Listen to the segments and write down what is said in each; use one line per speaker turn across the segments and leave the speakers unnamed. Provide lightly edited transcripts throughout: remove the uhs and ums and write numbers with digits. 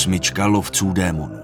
osmička lovců démonů.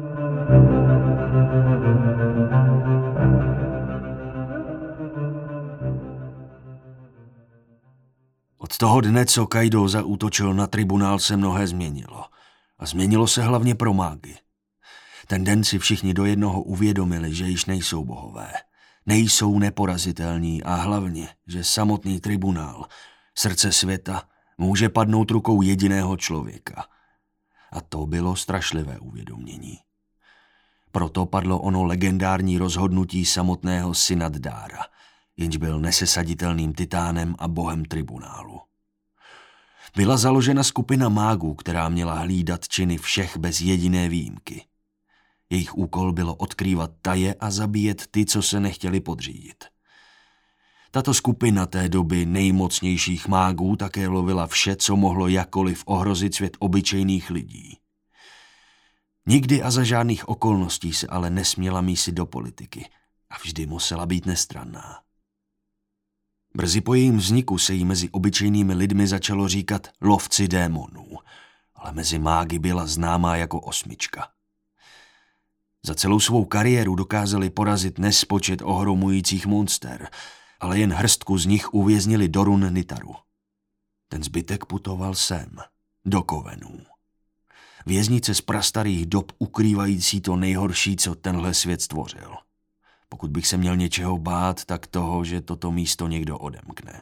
Od toho dne, co Kaido zaútočil na tribunál, se mnohé změnilo. A změnilo se hlavně pro mágy. Ten den si všichni do jednoho uvědomili, že již nejsou bohové. Nejsou neporazitelní a hlavně, že samotný tribunál, srdce světa, může padnout rukou jediného člověka. A to bylo strašlivé uvědomění. Proto padlo ono legendární rozhodnutí samotného Sinad-Dára, jenž byl nesesaditelným titánem a bohem tribunálu. Byla založena skupina mágů, která měla hlídat činy všech bez jediné výjimky. Jejich úkol bylo odkrývat taje a zabíjet ty, co se nechtěli podřídit. Tato skupina té doby nejmocnějších mágů také lovila vše, co mohlo jakkoliv ohrozit svět obyčejných lidí. Nikdy a za žádných okolností se ale nesměla mísit do politiky a vždy musela být nestranná. Brzy po jejím vzniku se jí mezi obyčejnými lidmi začalo říkat lovci démonů, ale mezi mágy byla známá jako osmička. Za celou svou kariéru dokázali porazit nespočet ohromujících monster, ale jen hrstku z nich uvěznili do run Nitaru. Ten zbytek putoval sem, do Kovenů. Věznice z prastarých dob ukrývající to nejhorší, co tenhle svět stvořil. Pokud bych se měl něčeho bát, tak toho, že toto místo někdo odemkne.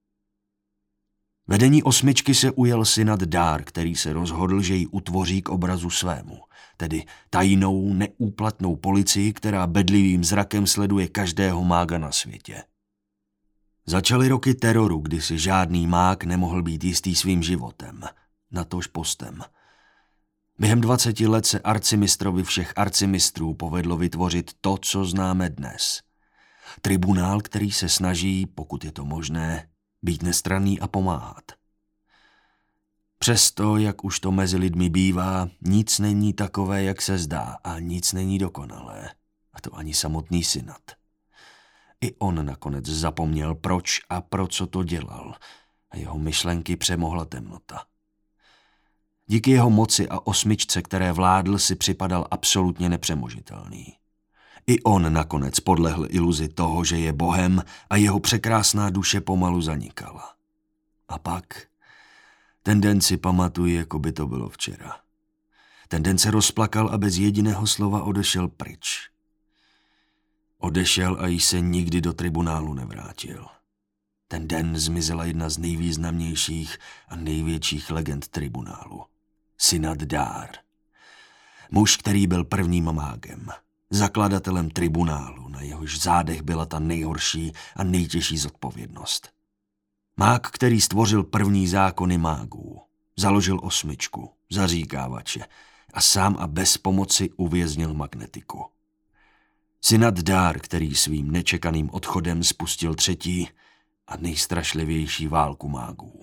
Vedení osmičky se ujel Sinad-Dár, který se rozhodl, že ji utvoří k obrazu svému, tedy tajnou, neúplatnou policii, která bedlivým zrakem sleduje každého mága na světě. Začaly roky teroru, kdy si žádný mág nemohl být jistý svým životem, natož postem. Během 20 let se arcimistrovi všech arcimistrů povedlo vytvořit to, co známe dnes. Tribunál, který se snaží, pokud je to možné, být nestranný a pomáhat. Přesto, jak už to mezi lidmi bývá, nic není takové, jak se zdá, a nic není dokonalé. A to ani samotný Sinad. I on nakonec zapomněl, proč a pro co to dělal, a jeho myšlenky přemohla temnota. Díky jeho moci a osmičce, které vládl, si připadal absolutně nepřemožitelný. I on nakonec podlehl iluzi toho, že je bohem a jeho překrásná duše pomalu zanikala. A pak, ten den si pamatuji, jako by to bylo včera. Ten den se rozplakal a bez jediného slova odešel pryč. Odešel a již se nikdy do tribunálu nevrátil. Ten den zmizela jedna z nejvýznamnějších a největších legend tribunálu. Sinad-Dár. Muž, který byl prvním mágem, zakladatelem tribunálu, na jehož zádech byla ta nejhorší a nejtěžší zodpovědnost. Mág, který stvořil první zákony mágů, založil osmičku, zaříkávače a sám a bez pomoci uvěznil magnetiku. Sinad-Dár, který svým nečekaným odchodem spustil třetí a nejstrašlivější válku mágů.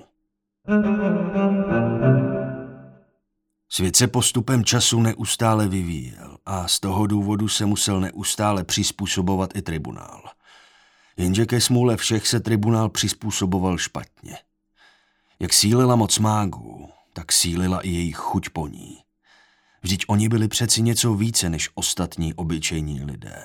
Svět se postupem času neustále vyvíjel a z toho důvodu se musel neustále přizpůsobovat i tribunál. Jenže ke smůle všech se tribunál přizpůsoboval špatně. Jak sílila moc mágů, tak sílila i jejich chuť po ní. Vždyť oni byli přeci něco více než ostatní obyčejní lidé.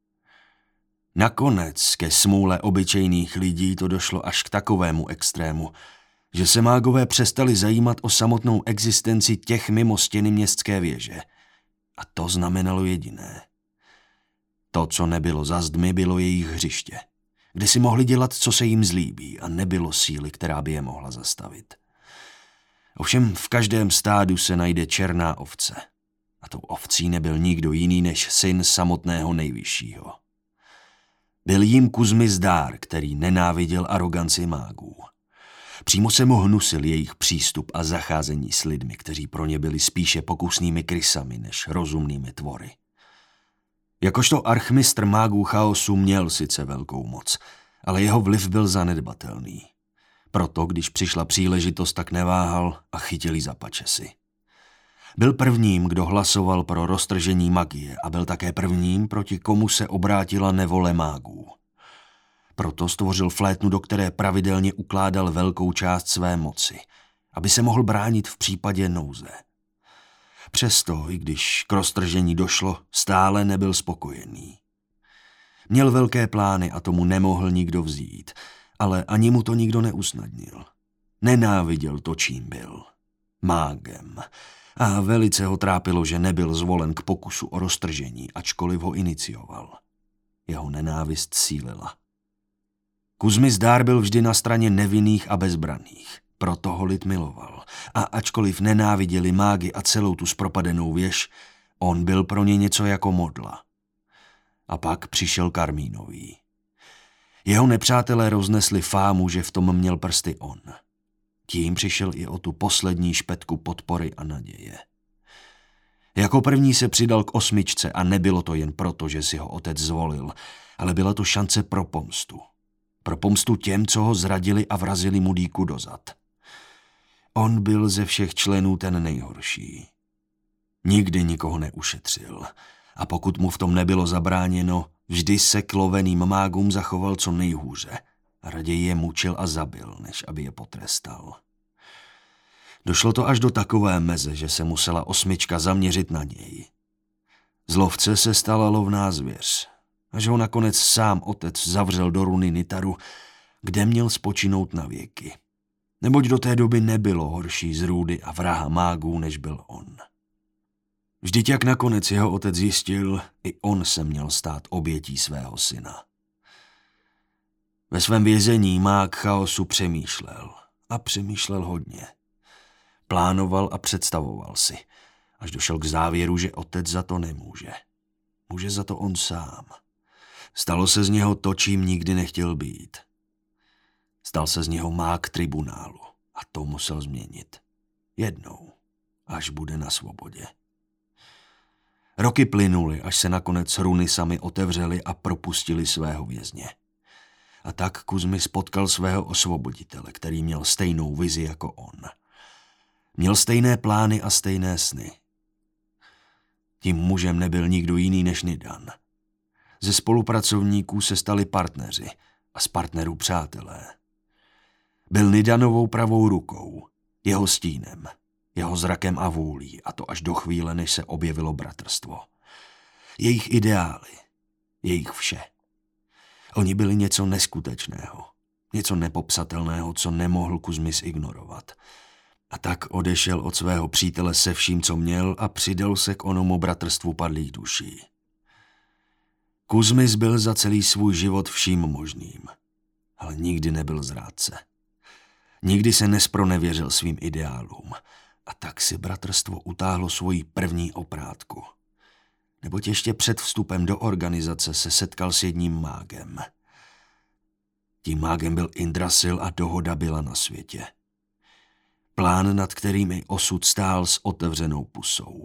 Nakonec ke smůle obyčejných lidí to došlo až k takovému extrému, že se mágové přestali zajímat o samotnou existenci těch mimo stěny městské věže. A to znamenalo jediné. To, co nebylo za zdmi, bylo jejich hřiště, kde si mohli dělat, co se jim zlíbí, a nebylo síly, která by je mohla zastavit. Ovšem v každém stádu se najde černá ovce. A tou ovcí nebyl nikdo jiný než syn samotného nejvyššího. Byl jím Kuzmis-Dár, který nenáviděl aroganci mágů. Přímo se mu hnusil jejich přístup a zacházení s lidmi, kteří pro ně byli spíše pokusnými krysami než rozumnými tvory. Jakožto archmistr mágů chaosu měl sice velkou moc, ale jeho vliv byl zanedbatelný. Proto, když přišla příležitost, tak neváhal a chytil ji za pačesy. Byl prvním, kdo hlasoval pro roztržení magie a byl také prvním, proti komu se obrátila nevole mágů. Proto stvořil flétnu, do které pravidelně ukládal velkou část své moci, aby se mohl bránit v případě nouze. Přesto, i když k roztržení došlo, stále nebyl spokojený. Měl velké plány a tomu nemohl nikdo vzít, ale ani mu to nikdo neusnadnil. Nenáviděl to, čím byl. Mágem. A velice ho trápilo, že nebyl zvolen k pokusu o roztržení, ačkoliv ho inicioval. Jeho nenávist sílila. Kuzmis Dár byl vždy na straně nevinných a bezbraných. Proto ho lid miloval. A ačkoliv nenáviděli mágy a celou tu zpropadenou věž, on byl pro ně něco jako modla. A pak přišel Karmínový. Jeho nepřátelé roznesli fámu, že v tom měl prsty on. Tím přišel i o tu poslední špetku podpory a naděje. Jako první se přidal k 8 a nebylo to jen proto, že si ho otec zvolil, ale byla to šance pro pomstu. Pro pomstu těm, co ho zradili a vrazili mu dýku do zad. On byl ze všech členů ten nejhorší. Nikdy nikoho neušetřil. A pokud mu v tom nebylo zabráněno, vždy se k loveným mágům zachoval co nejhůře a raději je mučil a zabil, než aby je potrestal. Došlo to až do takové meze, že se musela 8 zaměřit na něj. Z lovce se stala lovná zvěř, až ho nakonec sám otec zavřel do runy Nitaru, kde měl spočinout na věky. Neboť do té doby nebylo horší zrůdy a vraha mágů, než byl on. Vždyť jak nakonec jeho otec zjistil, i on se měl stát obětí svého syna. Ve svém vězení mág chaosu přemýšlel. A přemýšlel hodně. Plánoval a představoval si, až došel k závěru, že otec za to nemůže. Může za to on sám. Stalo se z něho to, čím nikdy nechtěl být. Stal se z něho mág tribunálu a to musel změnit. Jednou, až bude na svobodě. Roky plynuly, až se nakonec runy sami otevřely a propustili svého vězně. A tak Kuzmis potkal svého osvoboditele, který měl stejnou vizi jako on. Měl stejné plány a stejné sny. Tím mužem nebyl nikdo jiný než Nidan. Ze spolupracovníků se stali partneři a z partnerů přátelé. Byl Nidanovou pravou rukou, jeho stínem, jeho zrakem a vůlí, a to až do chvíle, než se objevilo bratrstvo. Jejich ideály, jejich vše. Oni byli něco neskutečného, něco nepopsatelného, co nemohl Kuzmis ignorovat. A tak odešel od svého přítele se vším, co měl, a přidal se k onomu bratrstvu padlých duší. Kuzmis byl za celý svůj život vším možným, ale nikdy nebyl zrádce. Nikdy se nespronevěřil svým ideálům, a tak si bratrstvo utáhlo svoji první oprátku. Neboť ještě před vstupem do organizace se setkal s jedním mágem. Tím mágem byl Indrasil a dohoda byla na světě. Plán, nad kterým i osud stál s otevřenou pusou.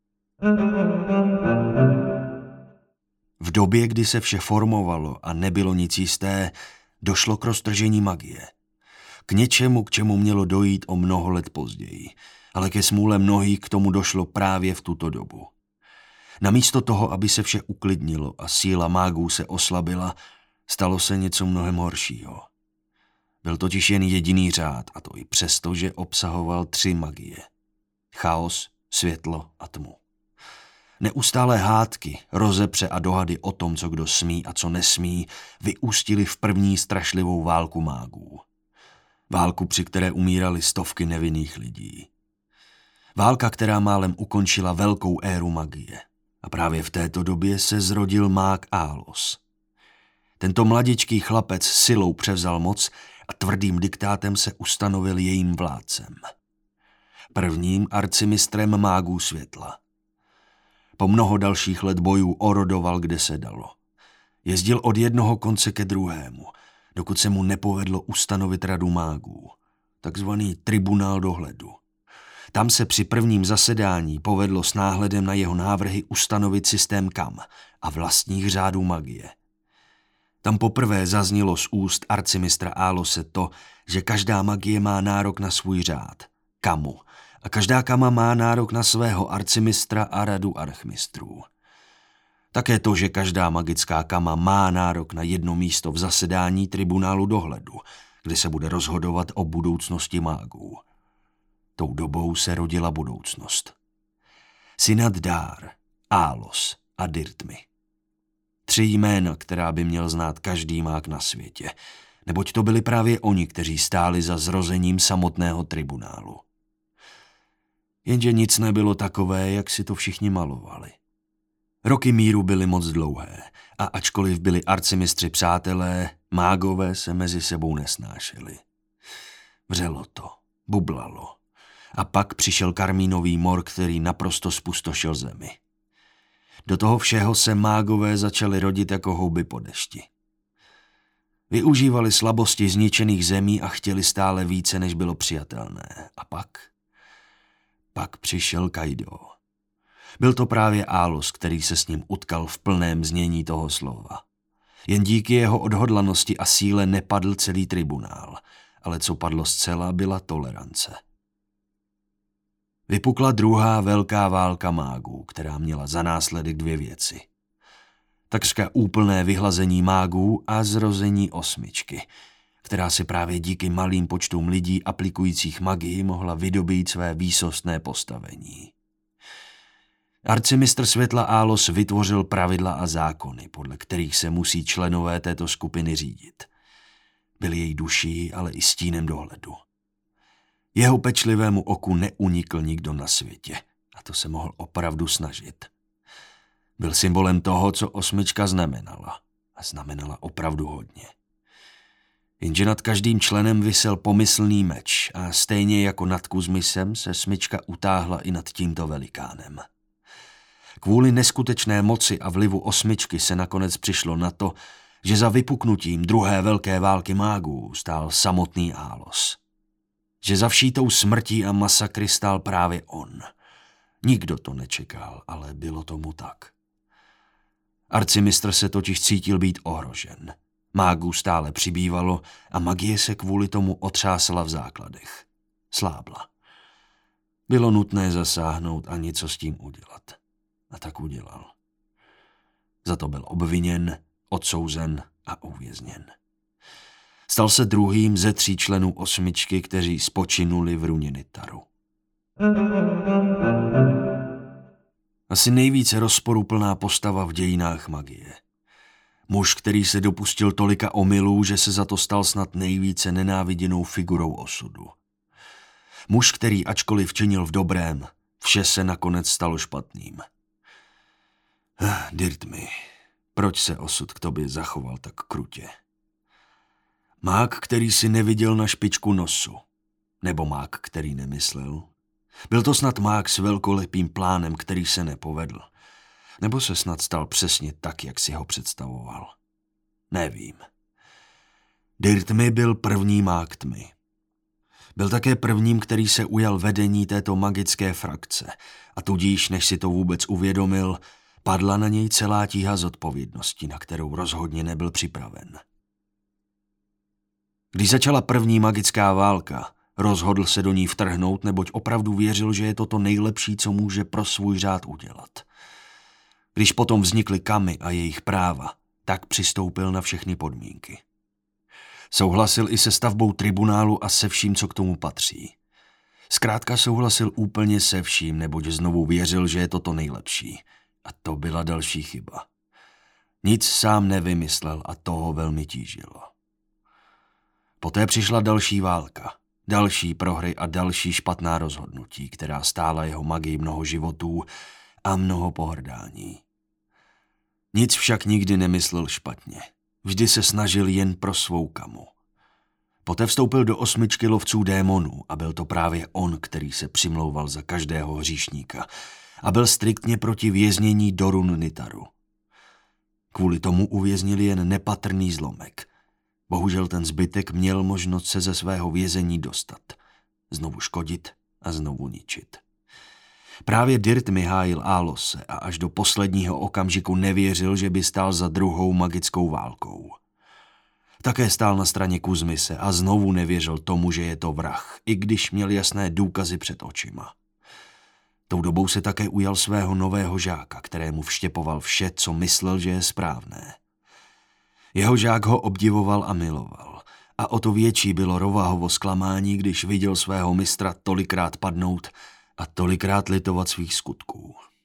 V době, kdy se vše formovalo a nebylo nic jisté, došlo k roztržení magie. K něčemu, k čemu mělo dojít o mnoho let později, ale ke smůle mnohých k tomu došlo právě v tuto dobu. Namísto toho, aby se vše uklidnilo a síla mágů se oslabila, stalo se něco mnohem horšího. Byl totiž jen jediný řád, a to i přesto, že obsahoval 3 magie. Chaos, světlo a tmu. Neustálé hádky, rozepře a dohady o tom, co kdo smí a co nesmí, vyústily v první strašlivou válku mágů. Válku, při které umírali stovky nevinných lidí. Válka, která málem ukončila velkou éru magie. A právě v této době se zrodil mág Álos. Tento mladičký chlapec silou převzal moc a tvrdým diktátem se ustanovil jejím vládcem. Prvním arcimistrem mágů světla. Po mnoho dalších let bojů orodoval, kde se dalo. Jezdil od jednoho konce ke druhému, dokud se mu nepovedlo ustanovit radu mágů, takzvaný tribunál dohledu. Tam se při prvním zasedání povedlo s náhledem na jeho návrhy ustanovit systém kam a vlastních řádů magie. Tam poprvé zaznělo z úst arcimistra Álose to, že každá magie má nárok na svůj řád, kamu, a každá kama má nárok na svého arcimistra a radu archmistrů. Také to, že každá magická kama má nárok na jedno místo v zasedání tribunálu dohledu, kde se bude rozhodovat o budoucnosti mágů. Tou dobou se rodila budoucnost. Sinad-Dár, Álos a Dirtmy. 3 jména, která by měl znát každý mák na světě, neboť to byli právě oni, kteří stáli za zrozením samotného tribunálu. Jenže nic nebylo takové, jak si to všichni malovali. Roky míru byly moc dlouhé a ačkoliv byli arcimistři přátelé, mágové se mezi sebou nesnášeli. Vřelo to, bublalo a pak přišel karmínový mor, který naprosto spustošil zemi. Do toho všeho se mágové začali rodit jako houby po dešti. Využívali slabosti zničených zemí a chtěli stále více, než bylo přijatelné. A pak přišel Kaido. Byl to právě Álos, který se s ním utkal v plném znění toho slova. Jen díky jeho odhodlanosti a síle nepadl celý tribunál, ale co padlo zcela, byla tolerance. Vypukla druhá velká válka mágů, která měla za následek 2 věci. Takřka úplné vyhlazení mágů a zrození osmičky, která si právě díky malým počtům lidí aplikujících magii mohla vydobít své výsostné postavení. Arcimistr světla Álos vytvořil pravidla a zákony, podle kterých se musí členové této skupiny řídit. Byli její duší, ale i stínem dohledu. Jeho pečlivému oku neunikl nikdo na světě a to se mohl opravdu snažit. Byl symbolem toho, co osmička znamenala a znamenala opravdu hodně. Jenže nad každým členem visel pomyslný meč a stejně jako nad Kuzmisem se smyčka utáhla i nad tímto velikánem. Kvůli neskutečné moci a vlivu osmičky se nakonec přišlo na to, že za vypuknutím druhé velké války mágů stál samotný Álos. Že za vší tou smrtí a masakry stál právě on. Nikdo to nečekal, ale bylo tomu tak. Arcimistr se totiž cítil být ohrožen. Mágů stále přibývalo a magie se kvůli tomu otřásala v základech. Slábla. Bylo nutné zasáhnout a něco s tím udělat. A tak udělal. Za to byl obviněn, odsouzen a uvězněn. Stal se druhým ze 3 členů osmičky, kteří spočinuli v runě Nitaru. Asi nejvíce rozporuplná postava v dějinách magie. Muž, který se dopustil tolika omylů, že se za to stal snad nejvíce nenáviděnou figurou osudu. Muž, který ačkoliv činil v dobrém, vše se nakonec stalo špatným. Dirtmy, proč se osud k tobě zachoval tak krutě? Mák, který si neviděl na špičku nosu. Nebo mák, který nemyslel. Byl to snad mák s velkolepým plánem, který se nepovedl. Nebo se snad stal přesně tak, jak si ho představoval. Nevím. Dirtmy byl první mák tmy. Byl také prvním, který se ujal vedení této magické frakce a tudíž, než si to vůbec uvědomil, padla na něj celá tíha zodpovědnosti, na kterou rozhodně nebyl připraven. Když začala první magická válka, rozhodl se do ní vtrhnout, neboť opravdu věřil, že je to to nejlepší, co může pro svůj řád udělat. Když potom vznikly Kami a jejich práva, tak přistoupil na všechny podmínky. Souhlasil i se stavbou tribunálu a se vším, co k tomu patří. Zkrátka souhlasil úplně se vším, neboť znovu věřil, že je to to nejlepší. A to byla další chyba. Nic sám nevymyslel a to ho velmi tížilo. Poté přišla další válka, další prohry a další špatná rozhodnutí, která stála jeho magii mnoho životů a mnoho pohrdání. Nic však nikdy nemyslel špatně. Vždy se snažil jen pro svou Kamu. Poté vstoupil do osmičky lovců démonů a byl to právě on, který se přimlouval za každého hříšníka a byl striktně proti věznění do run Nitaru. Kvůli tomu uvěznili jen nepatrný zlomek. Bohužel ten zbytek měl možnost se ze svého vězení dostat. Znovu škodit a znovu ničit. Právě Dirtmy hájil Álose a až do posledního okamžiku nevěřil, že by stál za druhou magickou válkou. Také stál na straně Kuzmise a znovu nevěřil tomu, že je to vrah, i když měl jasné důkazy před očima. Tou dobou se také ujal svého nového žáka, kterému vštěpoval vše, co myslel, že je správné. Jeho žák ho obdivoval a miloval. A o to větší bylo Rovahovo zklamání, když viděl svého mistra tolikrát padnout a tolikrát litovat svých skutků.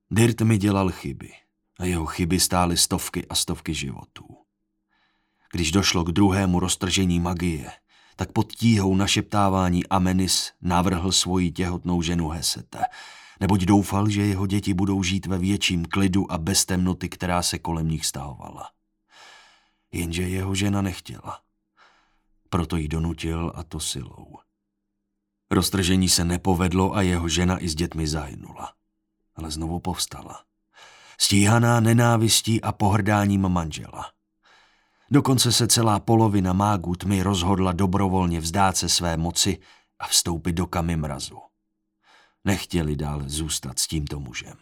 Dirt mi dělal chyby a jeho chyby stály stovky a stovky životů. Když došlo k druhému roztržení magie, tak pod tíhou našeptávání Amenis navrhl svoji těhotnou ženu Hesete, neboť doufal, že jeho děti budou žít ve větším klidu a bez temnoty, která se kolem nich stahovala. Jenže jeho žena nechtěla. Proto ji donutil, a to silou. Roztržení se nepovedlo a jeho žena i s dětmi zahynula. Ale znovu povstala. Stíhaná nenávistí a pohrdáním manžela. Dokonce se celá polovina mágů tmy rozhodla dobrovolně vzdát se své moci a vstoupit do kamy mrazu. Nechtěli dále zůstat s tímto mužem.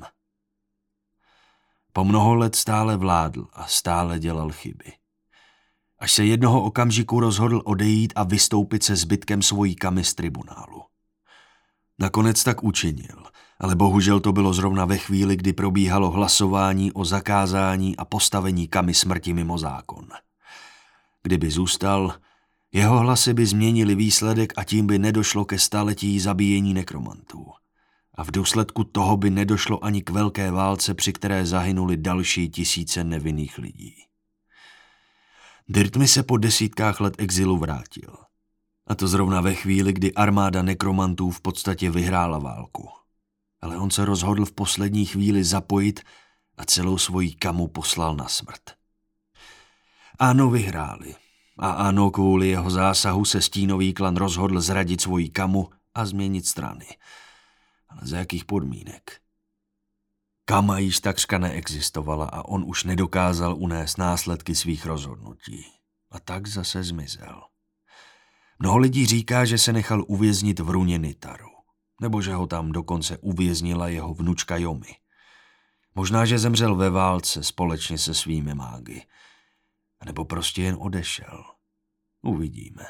Po mnoho let stále vládl a stále dělal chyby. Až se jednoho okamžiku rozhodl odejít a vystoupit se zbytkem svojí kamy z tribunálu. Nakonec tak učinil, ale bohužel to bylo zrovna ve chvíli, kdy probíhalo hlasování o zakázání a postavení kamy smrti mimo zákon. Kdyby zůstal, jeho hlasy by změnili výsledek a tím by nedošlo ke staletí zabíjení nekromantů. A v důsledku toho by nedošlo ani k velké válce, při které zahynuli další tisíce nevinných lidí. Dirtmi se po desítkách let exilu vrátil. A to zrovna ve chvíli, kdy armáda nekromantů v podstatě vyhrála válku. Ale on se rozhodl v poslední chvíli zapojit a celou svoji kamu poslal na smrt. Ano, vyhráli. A ano, kvůli jeho zásahu se stínový klan rozhodl zradit svoji kamu a změnit strany. Ale za jakých podmínek? Kama již takřka neexistovala a on už nedokázal unést následky svých rozhodnutí. A tak zase zmizel. Mnoho lidí říká, že se nechal uvěznit v runě Nitaru, nebo že ho tam dokonce uvěznila jeho vnučka Yomi. Možná, že zemřel ve válce společně se svými mágy, nebo prostě jen odešel. Uvidíme.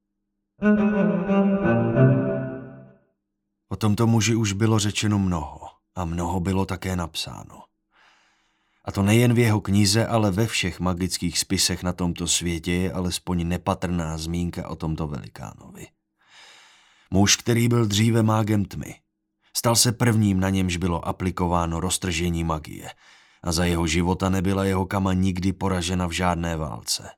O tomto muži už bylo řečeno mnoho a mnoho bylo také napsáno. A to nejen v jeho knize, ale ve všech magických spisech na tomto světě je alespoň nepatrná zmínka o tomto velikánovi. Muž, který byl dříve mágem tmy, stal se prvním, na němž bylo aplikováno roztržení magie a za jeho života nebyla jeho kama nikdy poražena v žádné válce.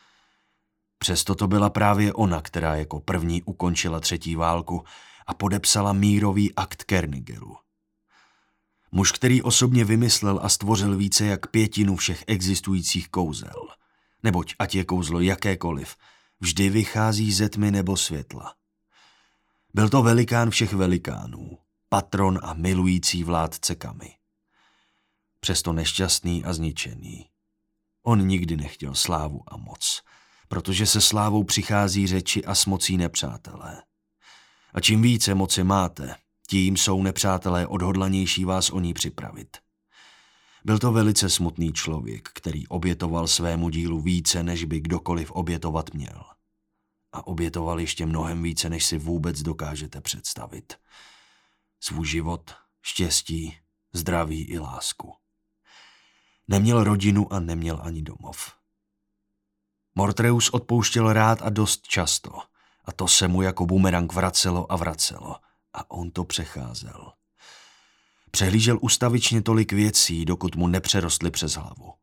Přesto to byla právě ona, která jako první ukončila třetí válku a podepsala mírový akt Kernigeru. Muž, který osobně vymyslel a stvořil více jak 1/5 všech existujících kouzel, neboť ať je kouzlo jakékoliv, vždy vychází ze tmy nebo světla. Byl to velikán všech velikánů, patron a milující vládce kamy. Přesto nešťastný a zničený. On nikdy nechtěl slávu a moc, protože se slávou přichází řeči a s mocí nepřátelé. A čím více moci máte, tím jsou nepřátelé odhodlanější vás o ní připravit. Byl to velice smutný člověk, který obětoval svému dílu více, než by kdokoliv obětovat měl. A obětoval ještě mnohem více, než si vůbec dokážete představit. Svůj život, štěstí, zdraví i lásku. Neměl rodinu a neměl ani domov. Mortreus odpouštěl rád a dost často, a to se mu jako bumerang vracelo a vracelo, a on to přecházel. Přehlížel ustavičně tolik věcí, dokud mu nepřerostly přes hlavu.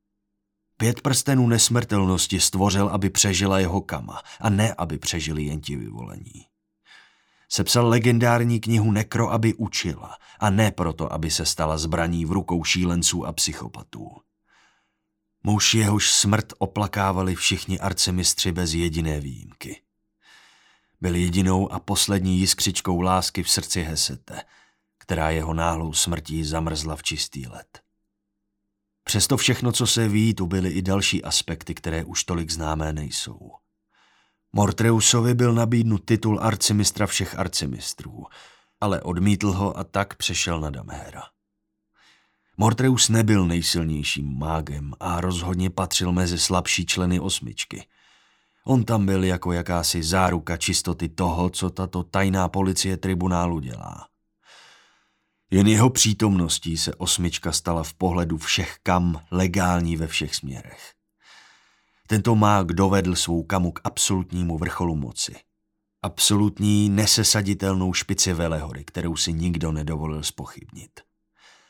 5 prstenů nesmrtelnosti stvořil, aby přežila jeho kama, a ne, aby přežili jen ti vyvolení. Sepsal legendární knihu Nekro, aby učila, a ne proto, aby se stala zbraní v rukou šílenců a psychopatů. Muž, jehož smrt oplakávali všichni arcimistři bez jediné výjimky. Byl jedinou a poslední jiskřičkou lásky v srdci Hesete, která jeho náhlou smrtí zamrzla v čistý led. Přesto všechno, co se ví, tu byly i další aspekty, které už tolik známé nejsou. Mortreusovi byl nabídnut titul arcimistra všech arcimistrů, ale odmítl ho a tak přešel na Damhéra. Mortreus nebyl nejsilnějším mágem a rozhodně patřil mezi slabší členy osmičky. On tam byl jako jakási záruka čistoty toho, co tato tajná policie tribunálu dělá. Jen jeho přítomností se osmička stala v pohledu všech kam legální ve všech směrech. Tento mák dovedl svou kamu k absolutnímu vrcholu moci. Absolutní nesesaditelnou špici Velehory, kterou si nikdo nedovolil zpochybnit.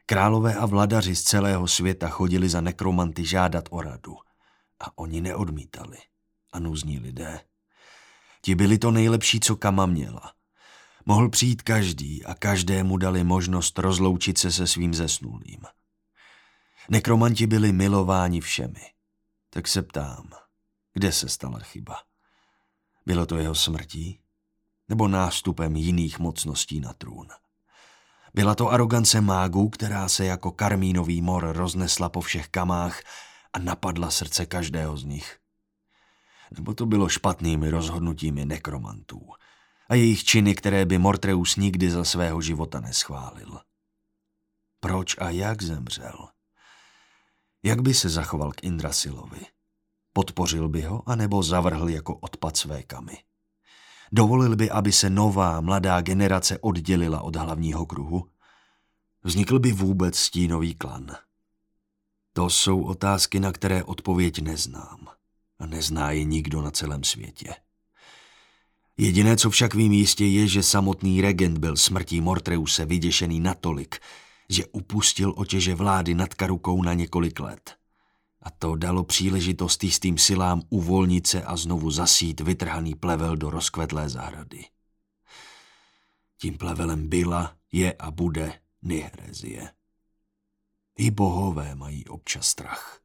Králové a vladaři z celého světa chodili za nekromanty žádat o radu. A oni neodmítali. A nuzní lidé. Ti byli to nejlepší, co Kama měla. Mohl přijít každý a každému dali možnost rozloučit se se svým zesnulým. Nekromanti byli milováni všemi. Tak se ptám, kde se stala chyba? Bylo to jeho smrtí? Nebo nástupem jiných mocností na trůn? Byla to arogance mágů, která se jako karmínový mor roznesla po všech kamách a napadla srdce každého z nich? Nebo to bylo špatnými rozhodnutími nekromantů a jejich činy, které by Mortreus nikdy za svého života neschválil? Proč a jak zemřel? Jak by se zachoval k Indrasilovi? Podpořil by ho, anebo zavrhl jako odpad své Kamy? Dovolil by, aby se nová, mladá generace oddělila od hlavního kruhu? Vznikl by vůbec stínový klan? To jsou otázky, na které odpověď neznám. A nezná je nikdo na celém světě. Jediné, co však vím jistě, je, že samotný regent byl smrtí Mortreuse vyděšený natolik, že upustil otěže vlády nad Karukou na několik let. A to dalo příležitost jistým silám uvolnit se a znovu zasít vytrhaný plevel do rozkvetlé zahrady. Tím plevelem byla, je a bude Nihrezie. I bohové mají občas strach.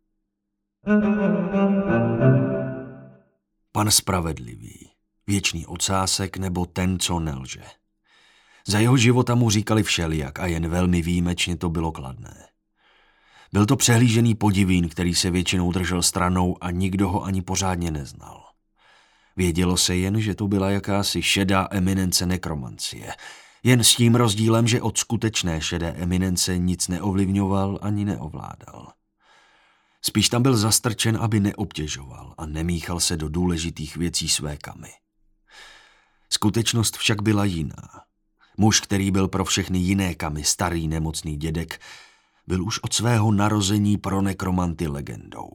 Pan spravedlivý, věčný ocásek nebo ten, co nelže. Za jeho života mu říkali všelijak a jen velmi výjimečně to bylo kladné. Byl to přehlížený podivín, který se většinou držel stranou a nikdo ho ani pořádně neznal. Vědělo se jen, že to byla jakási šedá eminence nekromancie, jen s tím rozdílem, že od skutečné šedé eminence nic neovlivňoval ani neovládal. Spíš tam byl zastrčen, aby neobtěžoval a nemíchal se do důležitých věcí své Kamy. Skutečnost však byla jiná. Muž, který byl pro všechny jiné Kamy starý nemocný dědek, byl už od svého narození pro nekromanty legendou.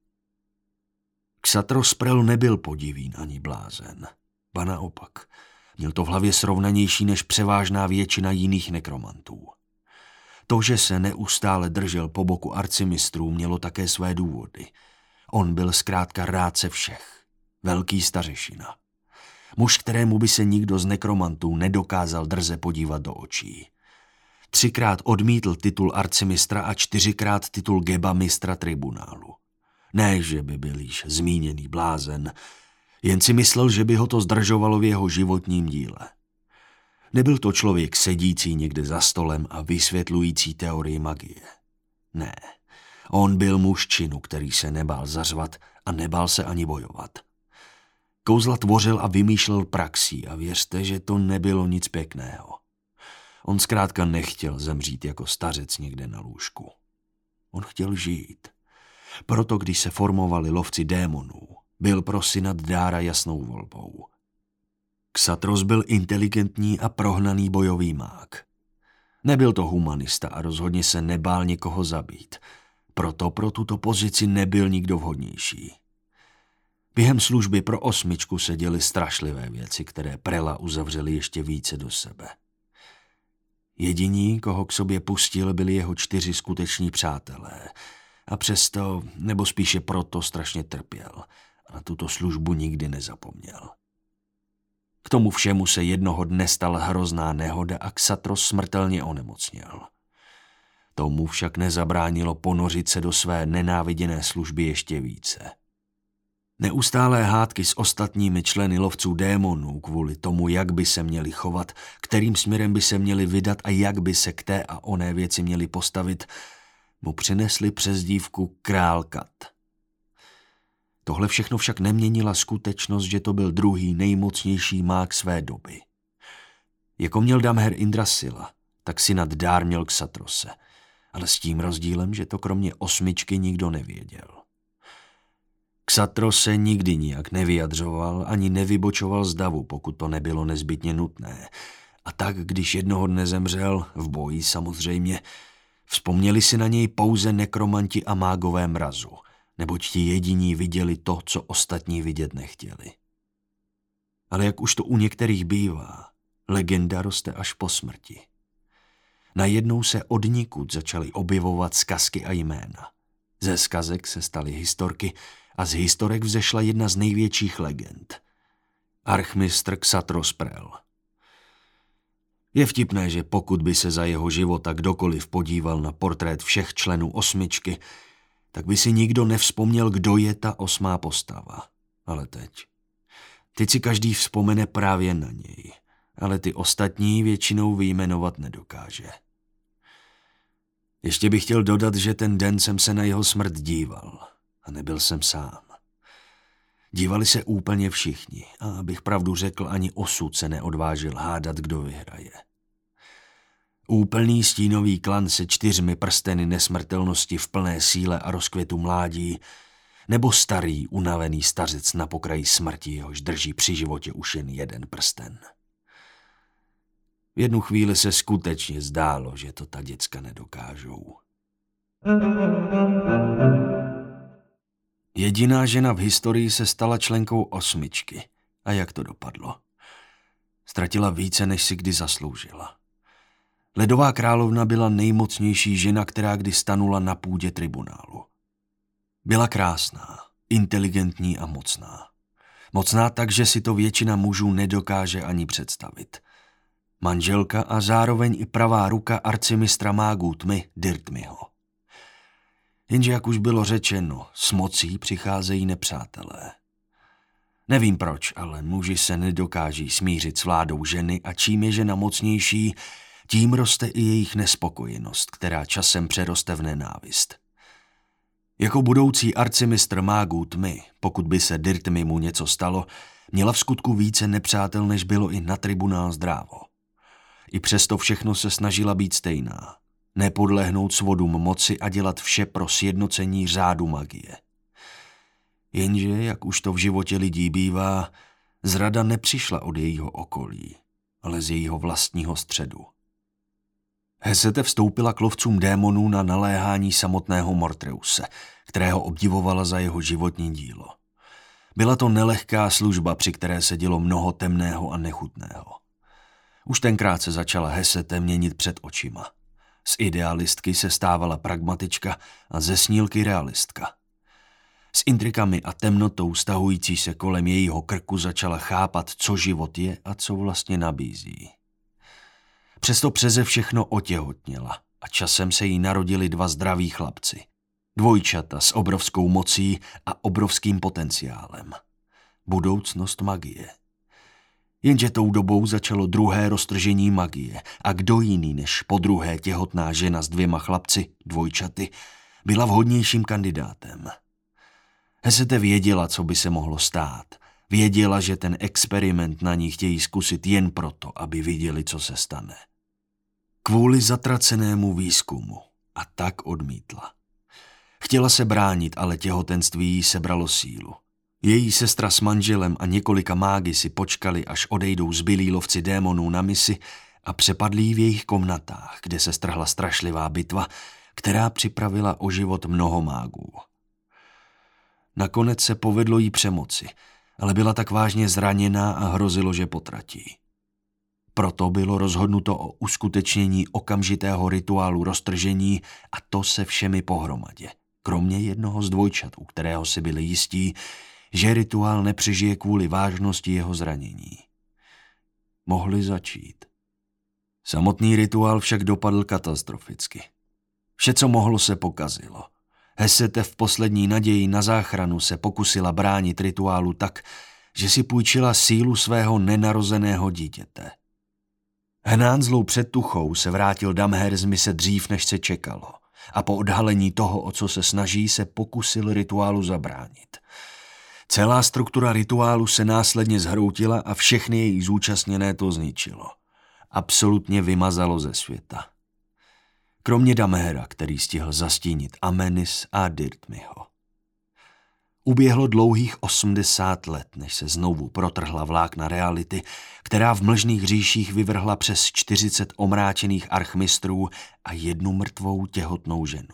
Xatros Prel nebyl podivín ani blázen. Ba naopak, měl to v hlavě srovnanější než převážná většina jiných nekromantů. To, že se neustále držel po boku arcimistrů, mělo také své důvody. On byl zkrátka rádce všech. Velký stařešina. Muž, kterému by se nikdo z nekromantů nedokázal drze podívat do očí. 3krát odmítl titul arcimistra a 4krát titul geba mistra tribunálu. Ne, že by byl již zmíněný blázen, jen si myslel, že by ho to zdržovalo v jeho životním díle. Nebyl to člověk sedící někde za stolem a vysvětlující teorii magie. Ne, on byl muž činu, který se nebál zařvat a nebál se ani bojovat. Kouzla tvořil a vymýšlel praxí a věřte, že to nebylo nic pěkného. On zkrátka nechtěl zemřít jako stařec někde na lůžku. On chtěl žít. Proto, když se formovali lovci démonů, byl pro synat Dára jasnou volbou. Xatros byl inteligentní a prohnaný bojový mák. Nebyl to humanista a rozhodně se nebál někoho zabít. Proto pro tuto pozici nebyl nikdo vhodnější. Během služby pro 8 se děly strašlivé věci, které Prela uzavřely ještě více do sebe. Jediní, koho k sobě pustil, byli jeho 4 skuteční přátelé. A přesto, nebo spíše proto, strašně trpěl. A na tuto službu nikdy nezapomněl. K tomu všemu se jednoho dne stala hrozná nehoda a Xatros smrtelně onemocněl. Tomu však nezabránilo ponořit se do své nenáviděné služby ještě více. Neustálé hádky s ostatními členy lovců démonů kvůli tomu, jak by se měli chovat, kterým směrem by se měli vydat a jak by se k té a oné věci měli postavit, mu přinesli přezdívku Král Kat. Tohle všechno však neměnila skutečnost, že to byl druhý nejmocnější mák své doby. Jako měl Damher Indrasila, tak synat Dár měl Xatrose, ale s tím rozdílem, že to kromě 8 nikdo nevěděl. Xatros se nikdy nijak nevyjadřoval ani nevybočoval z davu, pokud to nebylo nezbytně nutné. A tak, když jednoho dne zemřel, v boji samozřejmě, vzpomněli si na něj pouze nekromanti a mágové mrazu, neboť ti jediní viděli to, co ostatní vidět nechtěli. Ale jak už to u některých bývá, legenda roste až po smrti. Najednou se odnikud začaly objevovat zkazky a jména. Ze zkazek se staly historky a z historek vzešla jedna z největších legend. Archmistr Xatros Prel. Je vtipné, že pokud by se za jeho života kdokoliv podíval na portrét všech členů osmičky, tak by si nikdo nevzpomněl, kdo je ta osmá postava. Ale teď si každý vzpomene právě na něj, ale ty ostatní většinou vyjmenovat nedokáže. Ještě bych chtěl dodat, že ten den jsem se na jeho smrt díval a nebyl jsem sám. Dívali se úplně všichni a abych pravdu řekl, ani osud se neodvážil hádat, kdo vyhraje. Úplný stínový klan se 4 prsteny nesmrtelnosti v plné síle a rozkvětu mládí, nebo starý, unavený stařec na pokraji smrti, jehož drží při životě už jen jeden prsten. V jednu chvíli se skutečně zdálo, že to ta děcka nedokážou. Jediná žena v historii se stala členkou osmičky. A jak to dopadlo? Ztratila více, než si kdy zasloužila. Ledová královna byla nejmocnější žena, která kdy stanula na půdě tribunálu. Byla krásná, inteligentní a mocná. Mocná tak, že si to většina mužů nedokáže ani představit. Manželka a zároveň i pravá ruka arcimistra mágů tmy Dirtmiho. Jenže, jak už bylo řečeno, s mocí přicházejí nepřátelé. Nevím proč, ale muži se nedokáží smířit s vládou ženy a čím je žena mocnější, tím roste i jejich nespokojenost, která časem přeroste v nenávist. Jako budoucí arcimistr mágů tmy, pokud by se Dirtmimu něco stalo, měla v skutku více nepřátel, než bylo i na tribunál zdrávo. I přesto všechno se snažila být stejná. Nepodlehnout svodům moci a dělat vše pro sjednocení řádu magie. Jenže, jak už to v životě lidí bývá, zrada nepřišla od jejího okolí, ale z jejího vlastního středu. Hesete vstoupila k lovcům démonů na naléhání samotného Mortreuse, kterého obdivovala za jeho životní dílo. Byla to nelehká služba, při které se dělo mnoho temného a nechutného. Už tenkrát se začala Hesete měnit před očima. Z idealistky se stávala pragmatička a ze snílky realistka. S intrikami a temnotou stahující se kolem jejího krku začala chápat, co život je a co vlastně nabízí. Přesto přeze všechno otěhotněla a časem se jí narodili 2 zdraví chlapci. Dvojčata s obrovskou mocí a obrovským potenciálem. Budoucnost magie. Jenže tou dobou začalo druhé roztržení magie a kdo jiný než podruhé těhotná žena s 2 chlapci, dvojčaty, byla vhodnějším kandidátem. Hesete věděla, co by se mohlo stát. Věděla, že ten experiment na ní chtějí zkusit jen proto, aby viděli, co se stane. Kvůli zatracenému výzkumu. A tak odmítla. Chtěla se bránit, ale těhotenství jí sebralo sílu. Její sestra s manželem a několika mágy si počkali, až odejdou zbylí lovci démonů na misi a přepadli jí v jejich komnatách, kde se strhla strašlivá bitva, která připravila o život mnoho mágů. Nakonec se povedlo jí přemoci, ale byla tak vážně zraněná a hrozilo, že potratí. Proto bylo rozhodnuto o uskutečnění okamžitého rituálu roztržení a to se všemi pohromadě, kromě jednoho z dvojčat, u kterého si byli jistí, že rituál nepřežije kvůli vážnosti jeho zranění. Mohli začít. Samotný rituál však dopadl katastroficky. Vše, co mohlo, se pokazilo. Hesete v poslední naději na záchranu se pokusila bránit rituálu tak, že si půjčila sílu svého nenarozeného dítěte. Hnán zlou předtuchou se vrátil Damher z mise dřív, než se čekalo, a po odhalení toho, o co se snaží, se pokusil rituálu zabránit. Celá struktura rituálu se následně zhroutila a všechny její zúčastněné to zničilo. Absolutně vymazalo ze světa. Kromě Damhera, který stihl zastínit Amenis a Dirtmiho. Uběhlo dlouhých 80 let, než se znovu protrhla vlákna reality, která v mlžných říších vyvrhla přes 40 omráčených archmistrů a 1 mrtvou těhotnou ženu.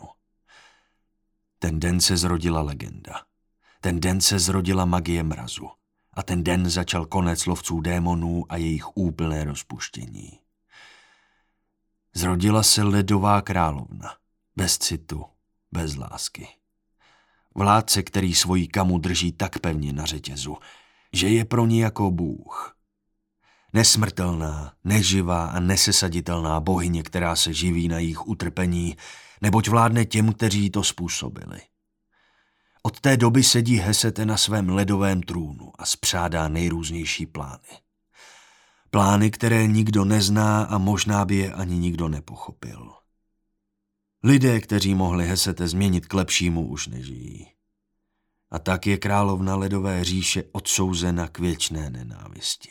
Ten den se zrodila legenda. Ten den se zrodila magie mrazu. A ten den začal konec lovců démonů a jejich úplné rozpuštění. Zrodila se ledová královna, bez citu, bez lásky. Vládce, který svoji kamu drží tak pevně na řetězu, že je pro ní jako bůh. Nesmrtelná, neživá a nesesaditelná bohyně, která se živí na jejich utrpení, neboť vládne těm, kteří to způsobili. Od té doby sedí Hesete na svém ledovém trůnu a spřádá nejrůznější plány. Plány, které nikdo nezná a možná by je ani nikdo nepochopil. Lidé, kteří mohli Hesete změnit k lepšímu, už nežijí. A tak je královna ledové říše odsouzena k věčné nenávisti.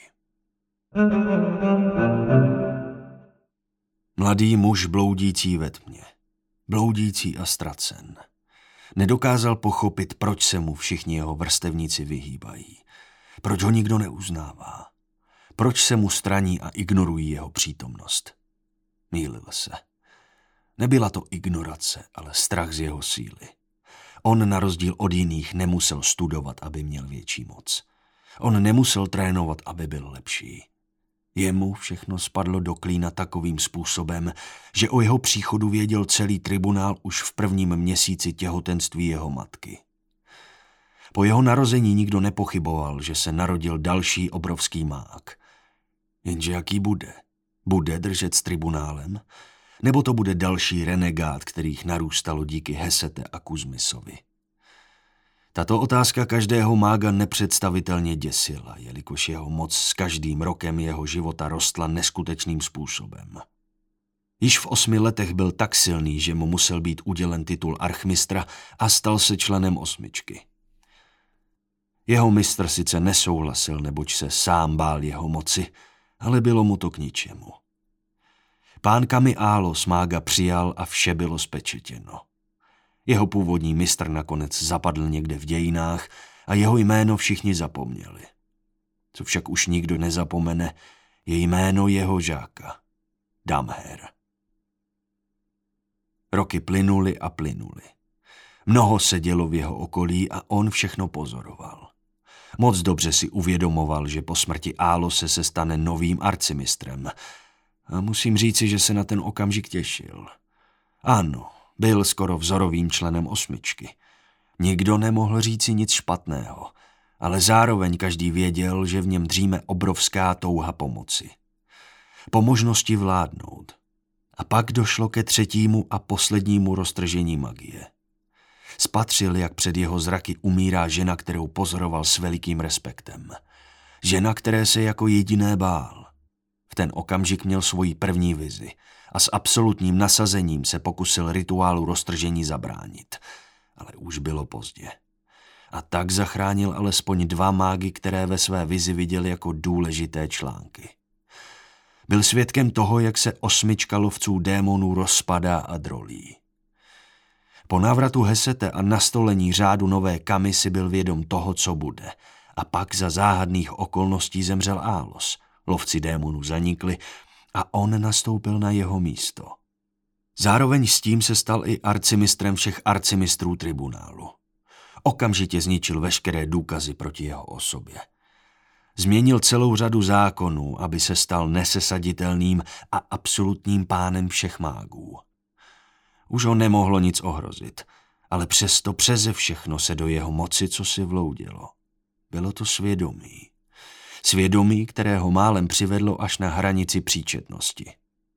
Mladý muž bloudící ve tmě, bloudící a ztracen. Nedokázal pochopit, proč se mu všichni jeho vrstevníci vyhýbají, proč ho nikdo neuznává, proč se mu straní a ignorují jeho přítomnost. Mýlil se. Nebyla to ignorace, ale strach z jeho síly. On na rozdíl od jiných nemusel studovat, aby měl větší moc. On nemusel trénovat, aby byl lepší. Jemu všechno spadlo do klína takovým způsobem, že o jeho příchodu věděl celý tribunál už v prvním měsíci těhotenství jeho matky. Po jeho narození nikdo nepochyboval, že se narodil další obrovský mák. Jenže jaký bude? Bude držet s tribunálem? Nebo to bude další renegát, kterých narůstalo díky Hesete a Kuzmisovi? Tato otázka každého mága nepředstavitelně děsila, jelikož jeho moc s každým rokem jeho života rostla neskutečným způsobem. Již v 8 letech byl tak silný, že mu musel být udělen titul archmistra a stal se členem 8. Jeho mistr sice nesouhlasil, neboť se sám bál jeho moci, ale bylo mu to k ničemu. Pán Kami Álos mága přijal a vše bylo spečetěno. Jeho původní mistr nakonec zapadl někde v dějinách a jeho jméno všichni zapomněli. Co však už nikdo nezapomene, je jméno jeho žáka, Damher. Roky plynuly a plynuly. Mnoho se dělo v jeho okolí a on všechno pozoroval. Moc dobře si uvědomoval, že po smrti Álose se stane novým arcimistrem. A musím říci, že se na ten okamžik těšil. Ano, byl skoro vzorovým členem 8. Nikdo nemohl říci nic špatného, ale zároveň každý věděl, že v něm dříme obrovská touha pomoci. Po možnosti vládnout. A pak došlo ke 3. a poslednímu roztržení magie. Spatřil, jak před jeho zraky umírá žena, kterou pozoroval s velikým respektem. Žena, které se jako jediné bál. V ten okamžik měl svoji první vizi a s absolutním nasazením se pokusil rituálu roztržení zabránit. Ale už bylo pozdě. A tak zachránil alespoň 2 mágy, které ve své vizi viděl jako důležité články. Byl svědkem toho, jak se 8 lovců démonů rozpadá a drolí. Po návratu Hesete a nastolení řádu nové Kamy si byl vědom toho, co bude. A pak za záhadných okolností zemřel Álos. Lovci démonů zanikli a on nastoupil na jeho místo. Zároveň s tím se stal i arcimistrem všech arcimistrů tribunálu. Okamžitě zničil veškeré důkazy proti jeho osobě. Změnil celou řadu zákonů, aby se stal nesesaditelným a absolutním pánem všech mágů. Už ho nemohlo nic ohrozit, ale přesto přeze všechno se do jeho moci cosi vloudilo. Bylo to svědomí. Svědomí, které ho málem přivedlo až na hranici příčetnosti.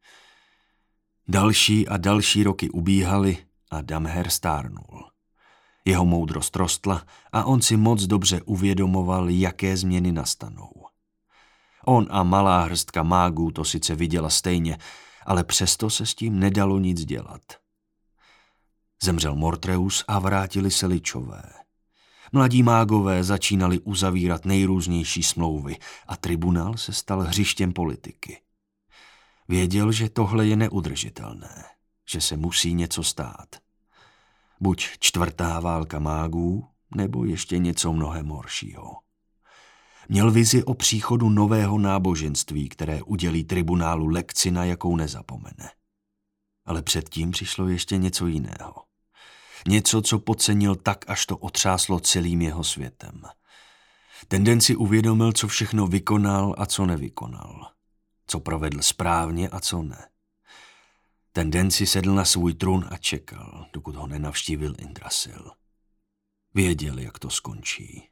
Další a další roky ubíhaly a Damher stárnul. Jeho moudrost rostla a on si moc dobře uvědomoval, jaké změny nastanou. On a malá hrstka mágů to sice viděla stejně, ale přesto se s tím nedalo nic dělat. Zemřel Mortreus a vrátili se Ličové. Mladí mágové začínali uzavírat nejrůznější smlouvy a tribunál se stal hřištěm politiky. Věděl, že tohle je neudržitelné, že se musí něco stát. Buď 4. válka mágů, nebo ještě něco mnohem horšího. Měl vizi o příchodu nového náboženství, které udělí tribunálu lekci, na jakou nezapomene. Ale předtím přišlo ještě něco jiného. Něco, co podcenil tak, až to otřáslo celým jeho světem. Ten den si uvědomil, co všechno vykonal a co nevykonal. Co provedl správně a co ne. Ten den si sedl na svůj trůn a čekal, dokud ho nenavštívil Yggdrasil. Věděl, jak to skončí.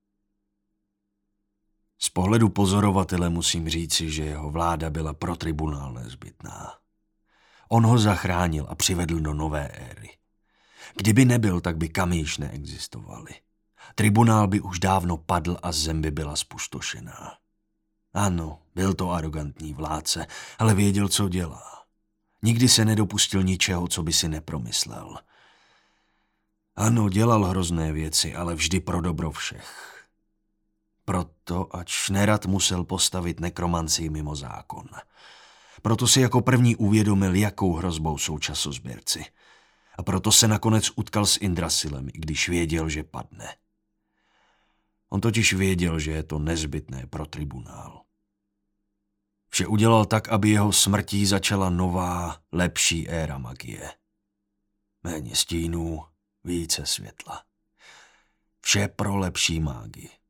Z pohledu pozorovatele musím říci, že jeho vláda byla pro tribunál nezbytná. On ho zachránil a přivedl do nové éry. Kdyby nebyl, tak by Kamíš neexistovaly. Tribunál by už dávno padl a zem by byla spustošená. Ano, byl to arrogantní vládce, ale věděl, co dělá. Nikdy se nedopustil ničeho, co by si nepromyslel. Ano, dělal hrozné věci, ale vždy pro dobro všech. Proto, ač nerad musel postavit nekromancii mimo zákon. Proto si jako první uvědomil, jakou hrozbou jsou časozběrci. A proto se nakonec utkal s Yggdrasilem, i když věděl, že padne. On totiž věděl, že je to nezbytné pro tribunál. Vše udělal tak, aby jeho smrtí začala nová, lepší éra magie. Méně stínů, více světla. Vše pro lepší mágii.